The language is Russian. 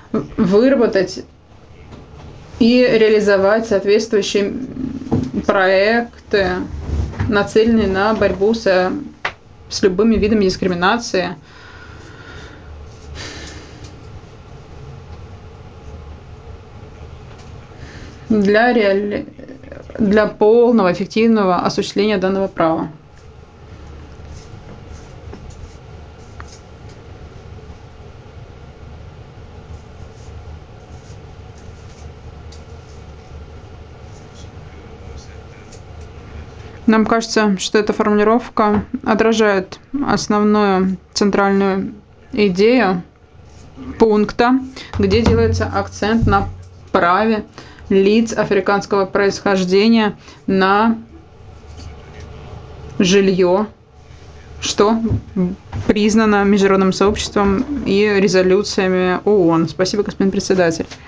выработать и реализовать соответствующие проекты, нацеленные на борьбу с любыми видами дискриминации. Для полного эффективного осуществления данного права. Нам кажется, что эта формулировка отражает основную центральную идею пункта, где делается акцент на праве лиц африканского происхождения на жилье, что признано международным сообществом и резолюциями ООН. Спасибо, господин председатель.